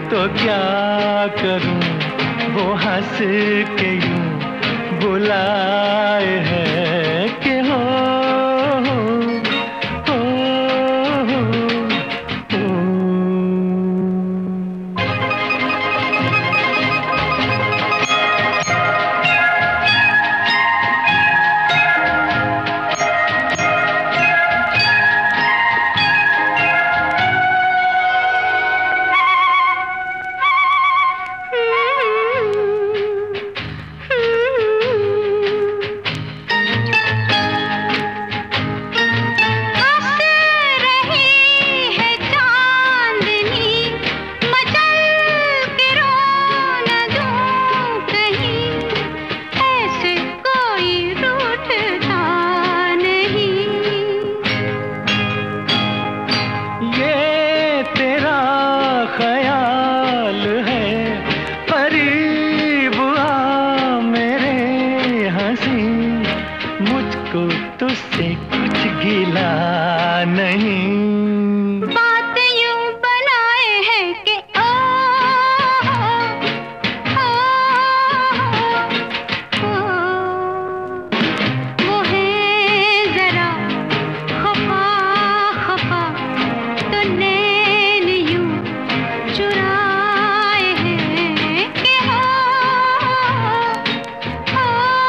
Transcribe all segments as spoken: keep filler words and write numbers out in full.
तो क्या करूं, वो हंस के यूं बुलाए है कि हो, हो, हो, हो, हो। ख्याल है करीब आ मेरे हंसी, मुझको तुझसे कुछ गिला नहीं। बात यूं बनाए है कि ओ, ओ, ओ, ओ, वो है जरा खफा खफा, तो नैन यूं चुराए हैं कि हो, हो,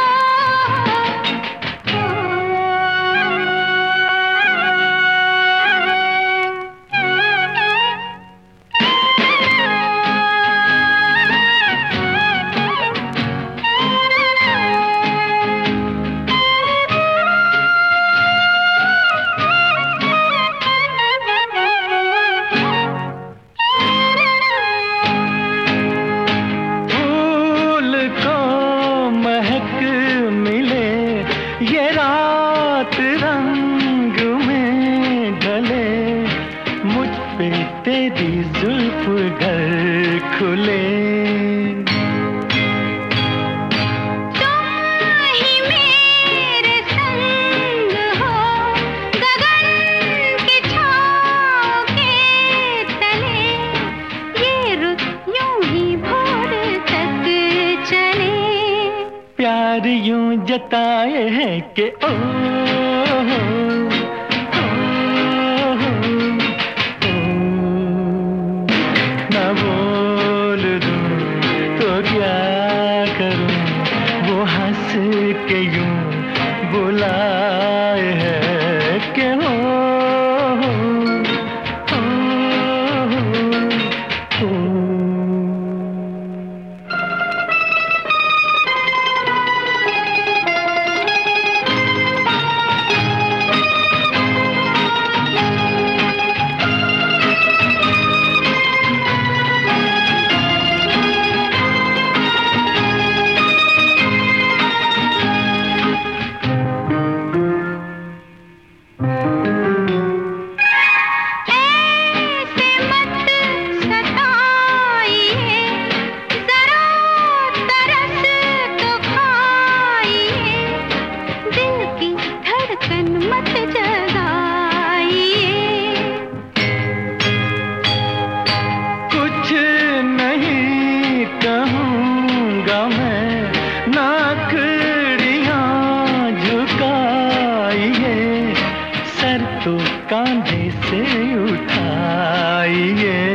ये रात रंग में ढले, मुझ पे तेरी जुल्फ घर खुले। तुम ही मेरे संग हो, गगन की छाँव के तले, ये रुत यूं ही भोर तक चले। प्यार यूं जताए है कि ओ, ओ, ओ, ओ, ना बोल दूं तो क्या करूं, वो हंस के यूं बुलाए है कि हो, हो, हो, हो। कहूँगा मैं नाकड़ियाँ झुकाइए, सर तो कांधे से उठाइए।